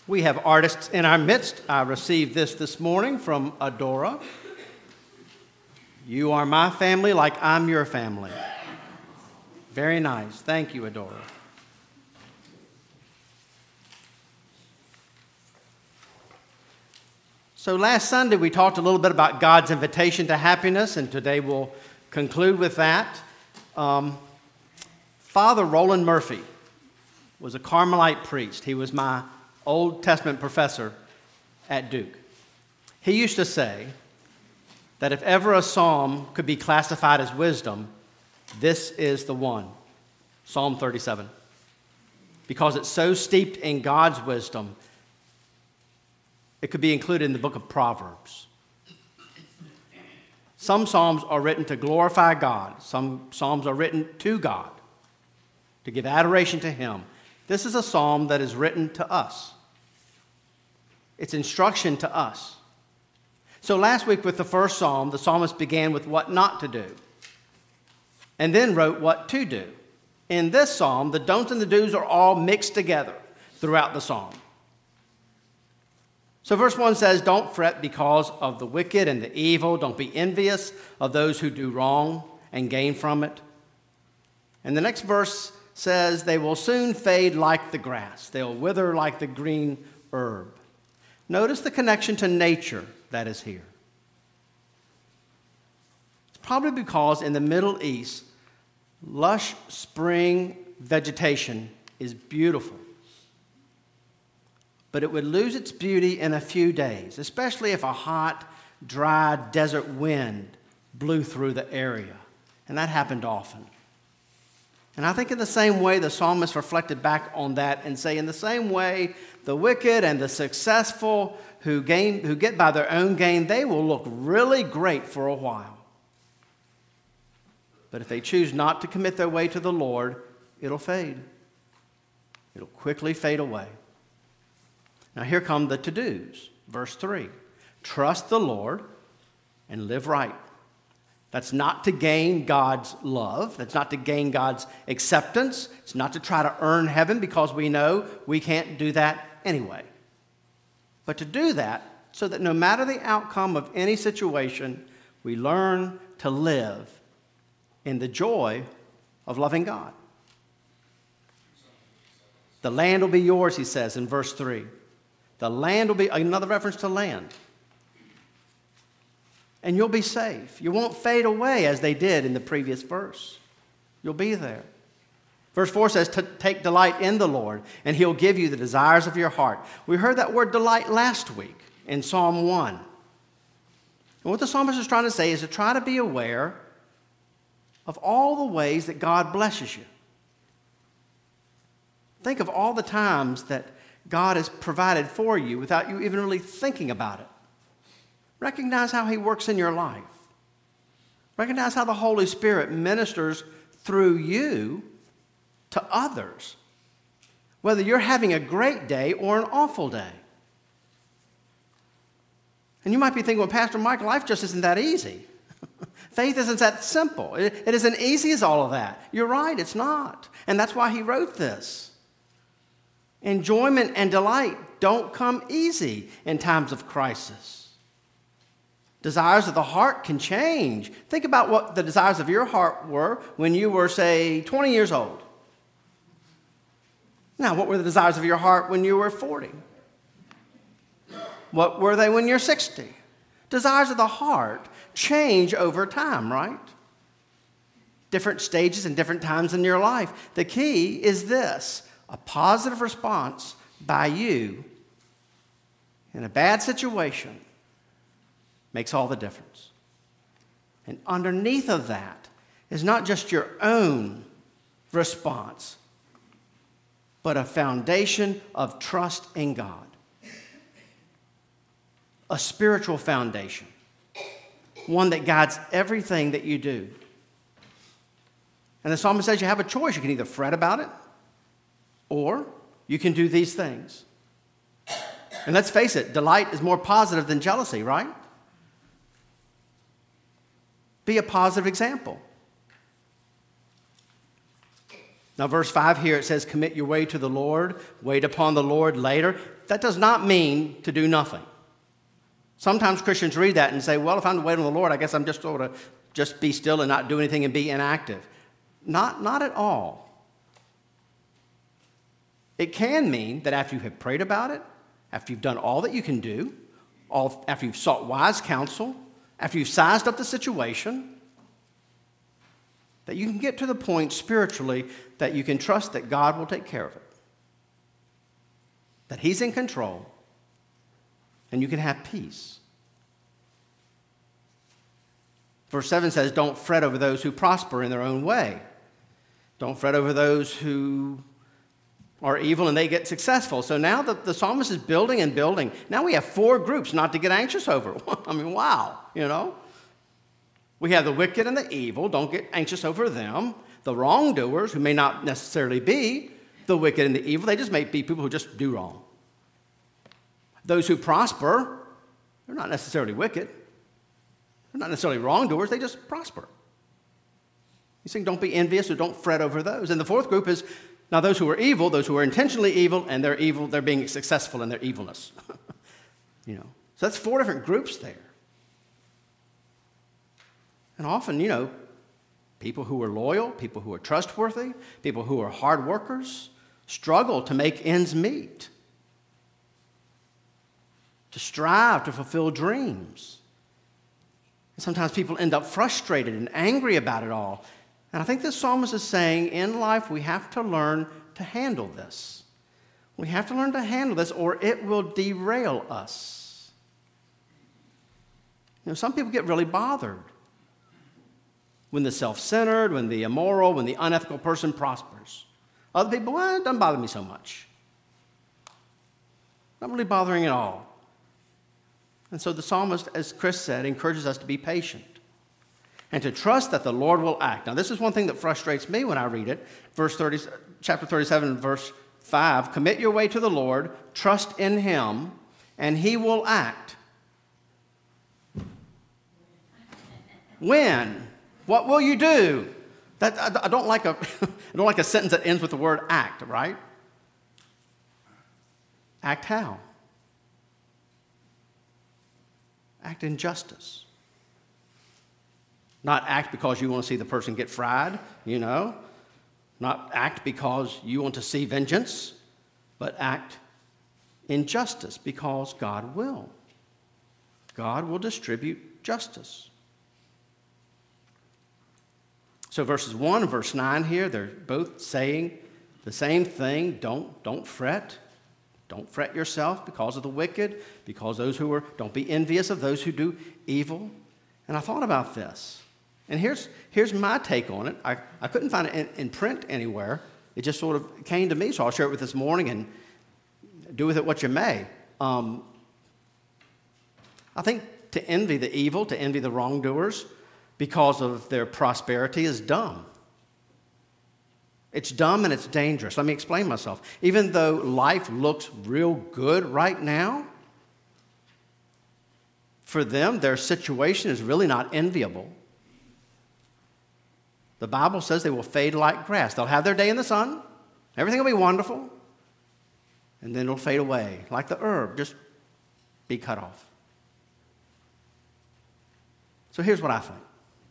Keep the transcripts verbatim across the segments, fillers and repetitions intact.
We have artists in our midst. I received this this morning from Adora. You are my family like I'm your family. Very nice. Thank you, Adora. So last Sunday we talked a little bit about God's invitation to happiness, and today we'll conclude with that. Um, Father Roland Murphy was a Carmelite priest. He was my Old Testament professor at Duke. He used to say that if ever a psalm could be classified as wisdom, this is the one, Psalm thirty-seven, because it's so steeped in God's wisdom. It could be included in the book of Proverbs. Some psalms are written to glorify God. Some psalms are written to God, to give adoration to Him. This is a psalm that is written to us. It's instruction to us. So last week with the first psalm, the psalmist began with what not to do, and then wrote what to do. In this psalm, the don'ts and the do's are all mixed together throughout the psalm. So verse one says, don't fret because of the wicked and the evil. Don't be envious of those who do wrong and gain from it. And the next verse says, they will soon fade like the grass. They'll wither like the green herb. Notice the connection to nature that is here. It's probably because in the Middle East, lush spring vegetation is beautiful. But it would lose its beauty in a few days, especially if a hot, dry desert wind blew through the area. And that happened often. And I think in the same way, the psalmist reflected back on that and say, in the same way, the wicked and the successful who gain, who get by their own gain, they will look really great for a while. But if they choose not to commit their way to the Lord, it'll fade. It'll quickly fade away. Now here come the to-dos. Verse three, trust the Lord and live right. That's not to gain God's love. That's not to gain God's acceptance. It's not to try to earn heaven because we know we can't do that anyway. But to do that so that no matter the outcome of any situation, we learn to live in the joy of loving God. The land will be yours, he says in verse three. The land will be, another reference to land. And you'll be safe. You won't fade away as they did in the previous verse. You'll be there. Verse four says, take delight in the Lord, and He'll give you the desires of your heart. We heard that word delight last week in Psalm one. And what the psalmist is trying to say is to try to be aware of all the ways that God blesses you. Think of all the times that God has provided for you without you even really thinking about it. Recognize how He works in your life. Recognize how the Holy Spirit ministers through you to others, whether you're having a great day or an awful day. And you might be thinking, well, Pastor Mike, life just isn't that easy. Faith isn't that simple. It, it isn't easy as all of that. You're right, it's not. And that's why he wrote this. Enjoyment and delight don't come easy in times of crisis. Desires of the heart can change. Think about what the desires of your heart were when you were, say, twenty years old. Now, what were the desires of your heart when you were forty? What were they when you're sixty? Desires of the heart change over time, right? Different stages and different times in your life. The key is this: a positive response by you in a bad situation makes all the difference. And underneath of that is not just your own response, but a foundation of trust in God. A spiritual foundation. One that guides everything that you do. And the psalmist says you have a choice. You can either fret about it, or you can do these things. And let's face it, delight is more positive than jealousy, right? Be a positive example. Now, verse five here, it says, commit your way to the Lord, wait upon the Lord later. That does not mean to do nothing. Sometimes Christians read that and say, well, if I'm to wait on the Lord, I guess I'm just sort of just be still and not do anything and be inactive. Not, not at all. It can mean that after you have prayed about it, after you've done all that you can do, all, after you've sought wise counsel, after you've sized up the situation, that you can get to the point spiritually that you can trust that God will take care of it, that He's in control, and you can have peace. Verse seven says, don't fret over those who prosper in their own way. Don't fret over those who are evil and they get successful. So now the, the psalmist is building and building. Now we have four groups not to get anxious over. I mean, wow, you know. We have the wicked and the evil. Don't get anxious over them. The wrongdoers, who may not necessarily be the wicked and the evil. They just may be people who just do wrong. Those who prosper, they're not necessarily wicked. They're not necessarily wrongdoers. They just prosper. He's saying don't be envious or don't fret over those. And the fourth group is now those who are evil, those who are intentionally evil, and they're evil, they're being successful in their evilness. You know, so that's four different groups there. And often, you know, people who are loyal, people who are trustworthy, people who are hard workers struggle to make ends meet, to strive to fulfill dreams. And sometimes people end up frustrated and angry about it all. And I think this psalmist is saying in life we have to learn to handle this. We have to learn to handle this or it will derail us. You know, some people get really bothered when the self-centered, when the immoral, when the unethical person prospers. Other people, well, it doesn't bother me so much. Not really bothering at all. And so the psalmist, as Chris said, encourages us to be patient and to trust that the Lord will act. Now, this is one thing that frustrates me when I read it. Verse thirty, chapter thirty-seven, verse five, commit your way to the Lord, trust in Him, and He will act. When? What will you do? That, I, I, don't like a, I don't like a sentence that ends with the word act, right? Act how? Act in justice. Not act because you want to see the person get fried, you know. Not act because you want to see vengeance, but act in justice because God will. God will distribute justice. So verses one and verse nine here, they're both saying the same thing. Don't, don't fret. Don't fret yourself because of the wicked, because those who are, don't be envious of those who do evil. And I thought about this. And here's, here's my take on it. I, I couldn't find it in, in print anywhere. It just sort of came to me, so I'll share it with this morning and do with it what you may. Um, I think to envy the evil, to envy the wrongdoers, because of their prosperity is dumb. It's dumb and it's dangerous. Let me explain myself. Even though life looks real good right now, for them, their situation is really not enviable. The Bible says they will fade like grass. They'll have their day in the sun. Everything will be wonderful. And then it'll fade away like the herb, just be cut off. So here's what I think.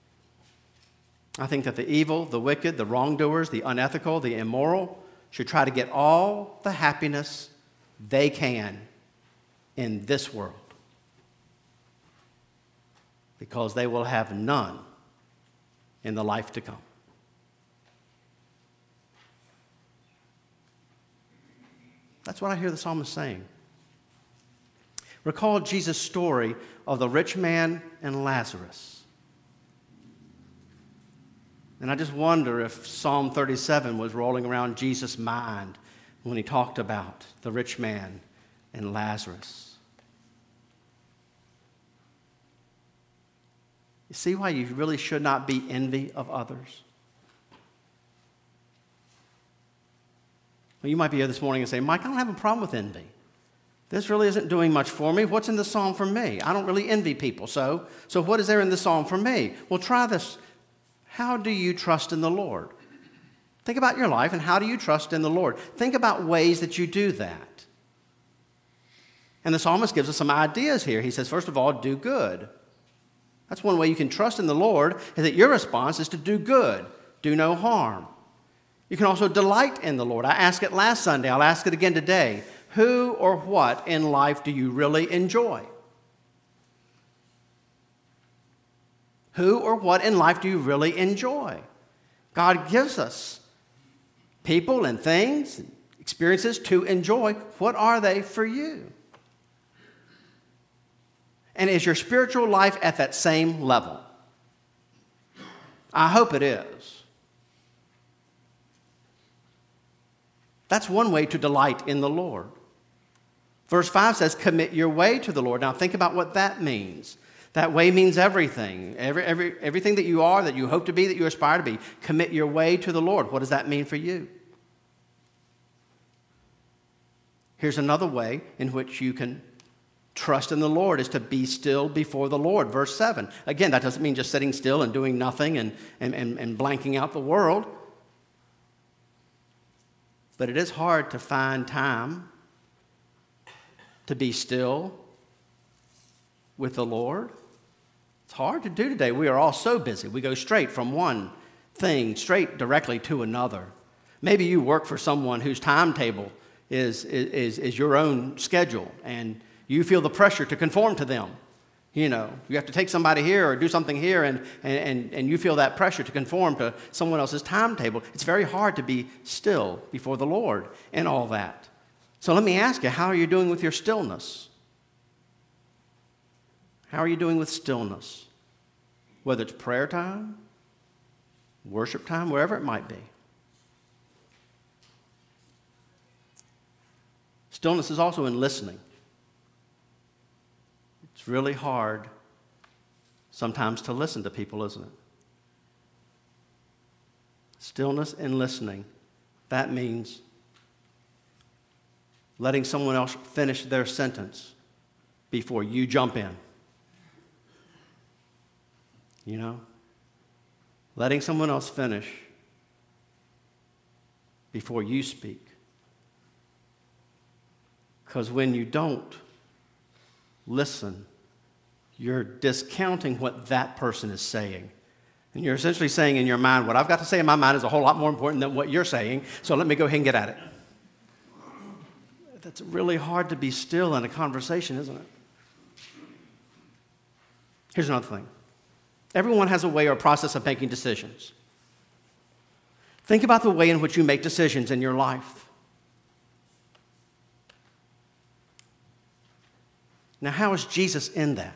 I think that the evil, the wicked, the wrongdoers, the unethical, the immoral should try to get all the happiness they can in this world because they will have none in the life to come. That's what I hear the psalmist saying. Recall Jesus' story of the rich man and Lazarus. And I just wonder if Psalm thirty-seven was rolling around Jesus' mind when he talked about the rich man and Lazarus. You see why you really should not be envy of others? Well, you might be here this morning and say, Mike, I don't have a problem with envy. This really isn't doing much for me. What's in the psalm for me? I don't really envy people. So, so what is there in the psalm for me? Well, try this. How do you trust in the Lord? Think about your life and how do you trust in the Lord? Think about ways that you do that. And the psalmist gives us some ideas here. He says, first of all, do good. That's one way you can trust in the Lord, is that your response is to do good, do no harm. You can also delight in the Lord. I asked it last Sunday. I'll ask it again today. Who or what in life do you really enjoy? Who or what in life do you really enjoy? God gives us people and things, and experiences to enjoy. What are they for you? And is your spiritual life at that same level? I hope it is. That's one way to delight in the Lord. Verse five says, commit your way to the Lord. Now think about what that means. That way means everything. Every, every, everything that you are, that you hope to be, that you aspire to be. Commit your way to the Lord. What does that mean for you? Here's another way in which you can trust in the Lord, is to be still before the Lord. Verse seven. Again, that doesn't mean just sitting still and doing nothing and, and, and, and blanking out the world. But it is hard to find time to be still with the Lord. It's hard to do today. We are all so busy. We go straight from one thing, straight directly to another. Maybe you work for someone whose timetable is, is, is your own schedule, and you feel the pressure to conform to them. You know, you have to take somebody here or do something here, and, and, and you feel that pressure to conform to someone else's timetable. It's very hard to be still before the Lord and all that. So let me ask you, how are you doing with your stillness? How are you doing with stillness? Whether it's prayer time, worship time, wherever it might be. Stillness is also in listening. It's really hard sometimes to listen to people, isn't it? Stillness and listening. That means letting someone else finish their sentence before you jump in. You know? Letting someone else finish before you speak. Because when you don't listen, you're discounting what that person is saying. And you're essentially saying in your mind, what I've got to say in my mind is a whole lot more important than what you're saying, so let me go ahead and get at it. That's really hard to be still in a conversation, isn't it? Here's another thing. Everyone has a way or a process of making decisions. Think about the way in which you make decisions in your life. Now, how is Jesus in that?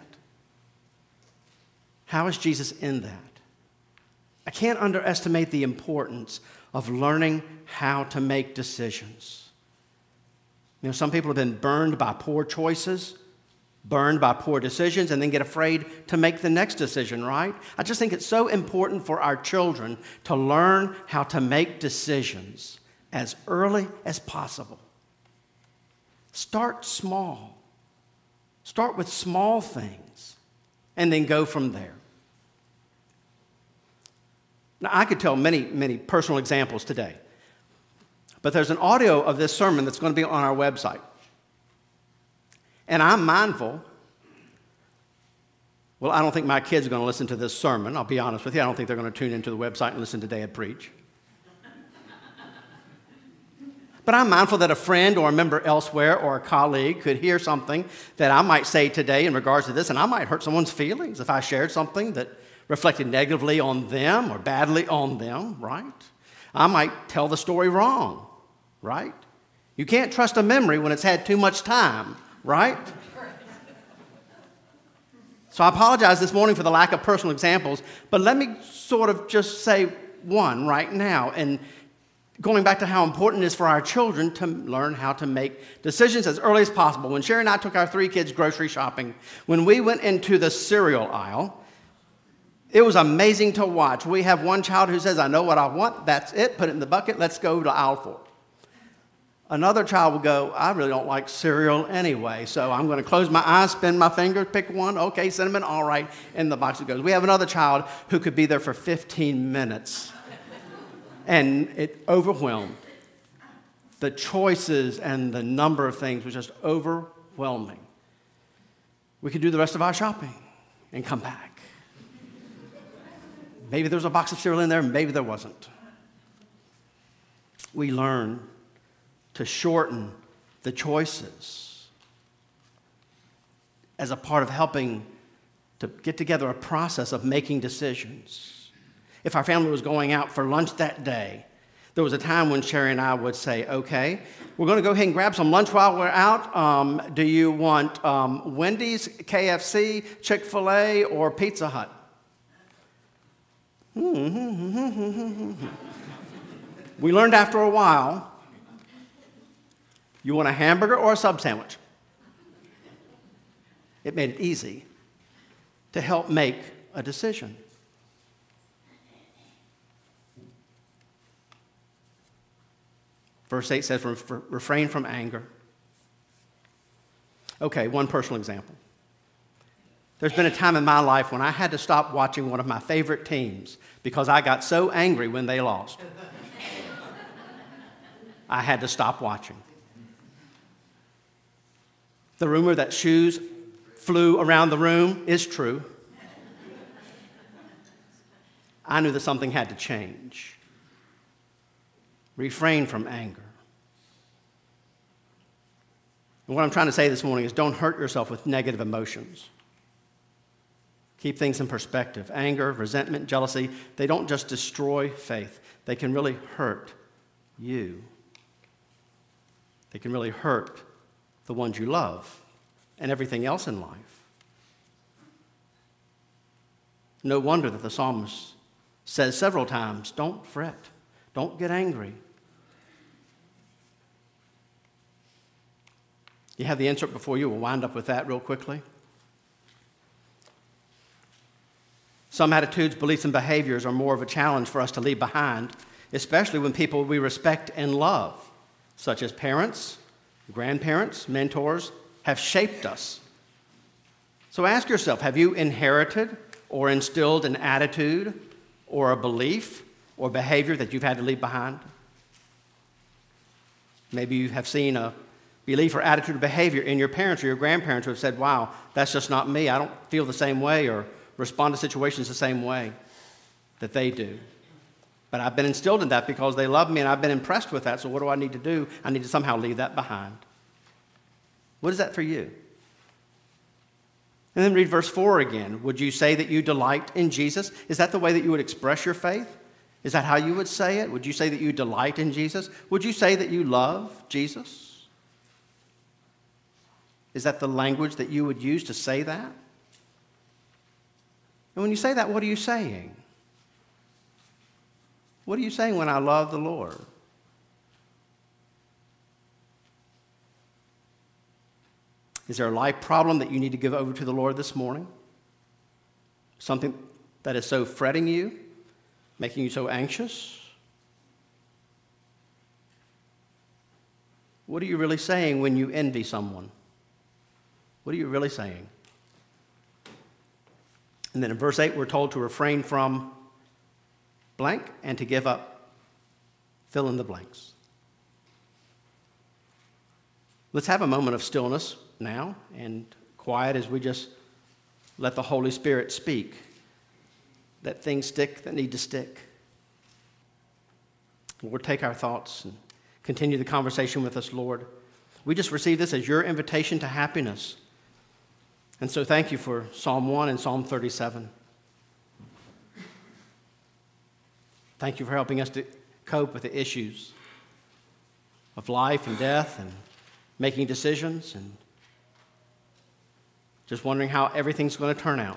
How is Jesus in that? I can't underestimate the importance of learning how to make decisions. You know, some people have been burned by poor choices, burned by poor decisions, and then get afraid to make the next decision, right? I just think it's so important for our children to learn how to make decisions as early as possible. Start small. Start with small things and then go from there. Now, I could tell many, many personal examples today, but there's an audio of this sermon that's going to be on our website. And I'm mindful, well, I don't think my kids are going to listen to this sermon. I'll be honest with you. I don't think they're going to tune into the website and listen to Dad preach. But I'm mindful that a friend or a member elsewhere or a colleague could hear something that I might say today in regards to this, and I might hurt someone's feelings if I shared something that reflected negatively on them or badly on them, right? I might tell the story wrong, right? You can't trust a memory when it's had too much time, right? So I apologize this morning for the lack of personal examples, but let me sort of just say one right now, and going back to how important it is for our children to learn how to make decisions as early as possible. When Sherry and I took our three kids grocery shopping, when we went into the cereal aisle, it was amazing to watch. We have one child who says, I know what I want, that's it, put it in the bucket, let's go to aisle four. Another child will go, I really don't like cereal anyway, so I'm going to close my eyes, spin my fingers, pick one, okay, cinnamon, all right, in the box it goes. We have another child who could be there for fifteen minutes. and it overwhelmed. The choices and the number of things was just overwhelming. We could do the rest of our shopping and come back. Maybe there was a box of cereal in there, maybe there wasn't. We learn to shorten the choices as a part of helping to get together a process of making decisions. If our family was going out for lunch that day, there was a time when Sherry and I would say, okay, we're going to go ahead and grab some lunch while we're out. Um, do you want um, Wendy's, K F C, Chick-fil-A, or Pizza Hut? We learned after a while, you want a hamburger or a sub sandwich? It made it easy to help make a decision. Verse eight says, refrain from anger. Okay, one personal example. There's been a time in my life when I had to stop watching one of my favorite teams because I got so angry when they lost. I had to stop watching. The rumor that shoes flew around the room is true. I knew that something had to change. Refrain from anger. And what I'm trying to say this morning is don't hurt yourself with negative emotions. Keep things in perspective. Anger, resentment, jealousy, they don't just destroy faith. They can really hurt you. They can really hurt the ones you love and everything else in life. No wonder that the psalmist says several times, don't fret, don't get angry. You have the insert before you. We'll wind up with that real quickly. Some attitudes, beliefs, and behaviors are more of a challenge for us to leave behind, especially when people we respect and love, such as parents, grandparents, mentors, have shaped us. So ask yourself, have you inherited or instilled an attitude or a belief or behavior that you've had to leave behind? Maybe you have seen a belief or attitude or behavior in your parents or your grandparents who have said, wow, that's just not me. I don't feel the same way or respond to situations the same way that they do. But I've been instilled in that because they love me and I've been impressed with that. So what do I need to do? I need to somehow leave that behind. What is that for you? And then read verse four again. Would you say that you delight in Jesus? Is that the way that you would express your faith? Is that how you would say it? Would you say that you delight in Jesus? Would you say that you love Jesus? Is that the language that you would use to say that? And when you say that, what are you saying? What are you saying when I love the Lord? Is there a life problem that you need to give over to the Lord this morning? Something that is so fretting you, making you so anxious? What are you really saying when you envy someone? What are you really saying? And then in verse eight, we're told to refrain from blank and to give up. Fill in the blanks. Let's have a moment of stillness now and quiet as we just let the Holy Spirit speak. Let things stick that need to stick. Lord, take our thoughts and continue the conversation with us, Lord. We just receive this as your invitation to happiness. And so thank you for Psalm one and Psalm thirty-seven. Thank you for helping us to cope with the issues of life and death and making decisions and just wondering how everything's going to turn out.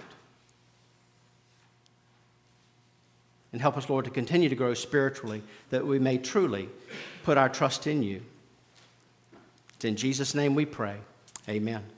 And help us, Lord, to continue to grow spiritually, that we may truly put our trust in you. It's in Jesus' name we pray. Amen.